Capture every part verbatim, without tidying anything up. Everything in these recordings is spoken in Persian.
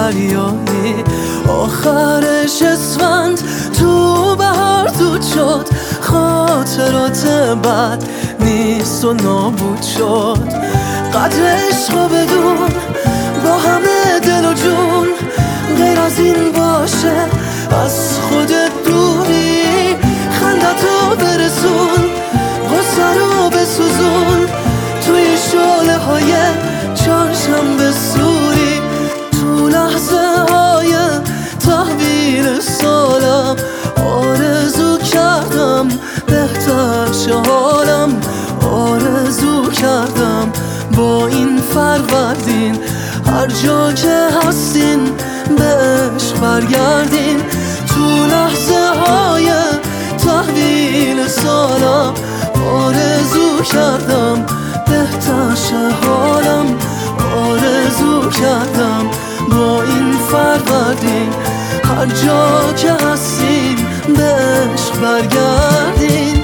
دریایی. آخرش اسفند تو بهار دود شد، خاطرات بد نیست و نابود شد. قدر عشق بدون با همه دل و جون، غیر از این باشه از خودت دوری. خندتو برسون، غصه رو بسوزون، توی شعله های چهارشنبه سوری. تو لحظه های تحویل سالم آرزو کردم بهتر شه حالم. آرزو کردم با این فروردین هر جا که هستین به عشق برگردین. تو لحظه های تحویل سالم آرزو کردم بهتر شه حالم. آرزو کردم با این فروردین هر جا که هستین به عشق برگردین.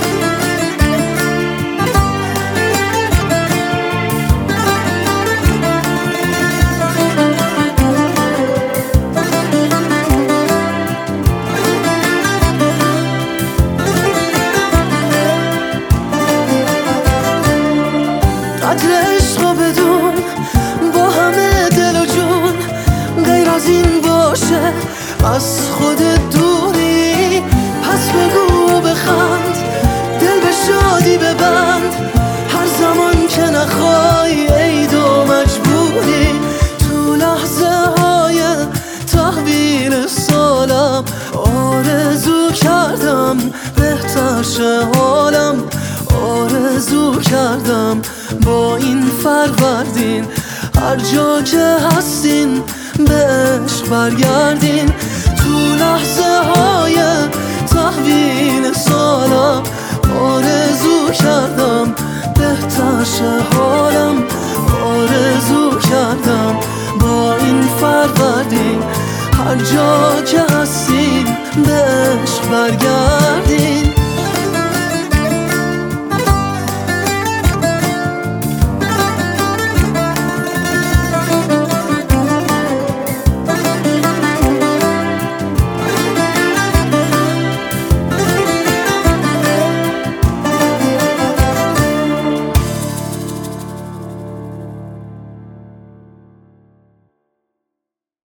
قدر عشق بدون با همه دل و جون، غیر از این باشه از خودت دوری. پس بگو و بخند، دل به شادی ببند، هر زمان که نخوای عید و مجبوری. تو لحظه های تحویل سالم آرزو کردم بهتر شه حالم. آرزو کردم با این فروردین هر جا که هستین به عشق برگردین. تو لحظه های تحویل سالم آرزو کردم بهتر شه حالم. آرزو کردم با این فروردین هر جا که هستین